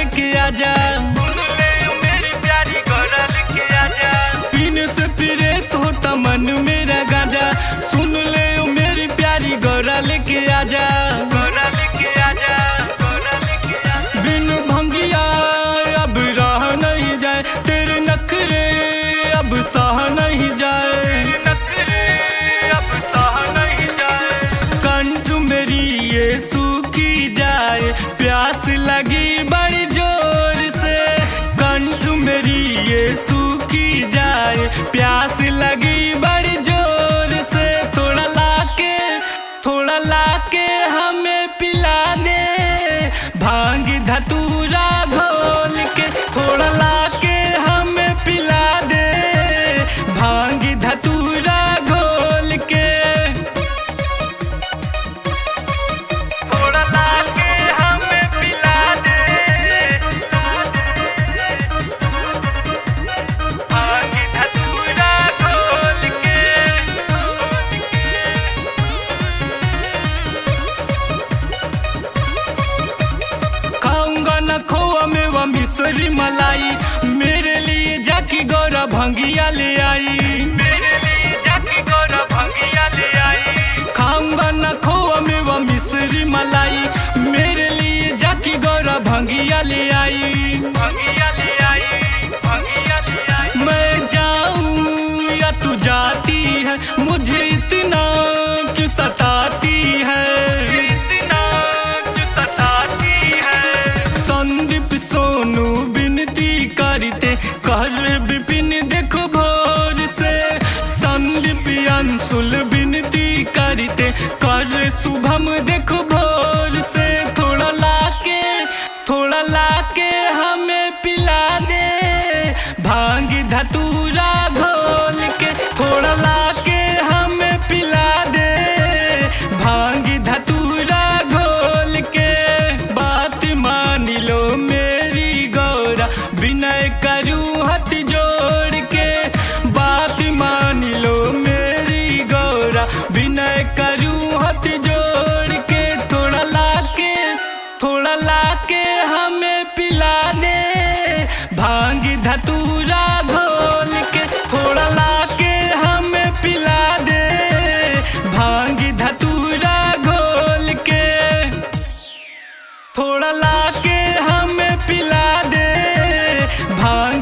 लेके आजा, मेरी प्यारी गौरा लेके आजा। पीने से फ्रेश होता मन मेरा गाजा, सुन ले ओ मेरी प्यारी गौरा लेके आजा, गौरा लेके आजा, गौरा लेके आजा। बिन भंगिया अब रह नहीं जाए, तेरे नखरे अब सह नहीं जाए, नखरे अब सह नहीं जाए। कंठ मेरी ये सूखी जाए, प्यास लगी बड़ी जोर से। कंठ मेरी ये सूखी जाए, प्यास लगी बड़ी जोर से। थोड़ा लाके हमें पिला दे, भांग धतूरा घोल के। थोड़ा लाके हमें पिला दे, भांग धतूरा घोल के। थोड़ा लाके हमें पिला दे, भांग धतूरा घोल के। खाऊंगा न खोआ मेवा मिसरी मलाई, मेरे लिए जाकी गौरा भंगिया ले आई, मेरे लिए जाकी गौरा भंगिया ले आई। खाऊंगा न खोआ मेवा मिसरी मलाई, मेरे लिए जाकी गौरा भंगिया ले आई, भंगिया ले आई, भंगिया ले आई। मैं जाऊं या तू जाती है, मुझे इतना क्यों सताती है, इतना क्यों सताती है। संदीप सोनू विनती करते, कर विपिन देखो भोर से। संदीप अंशुल विनती करते, कर शुभम देखो भोर से। थोड़ा लाके हमें पिला दे, भांग धतूरा घोल के। थोड़ा लाके हमें पिला दे, भांग धतूरा घोल के। बात मान लो मेरी गौरा, विनय करूं हाथ जोड़ के। बात मान लो मेरी गौरा, विनय करूं हाथ जोड़ के। थोड़ा लाके हमें पिला दे, भांग धतूरा घोल के। थोड़ा लाके हमें पिला दे, भांग धतूरा घोल के। थोड़ा लाके हमें पिला दे, भांग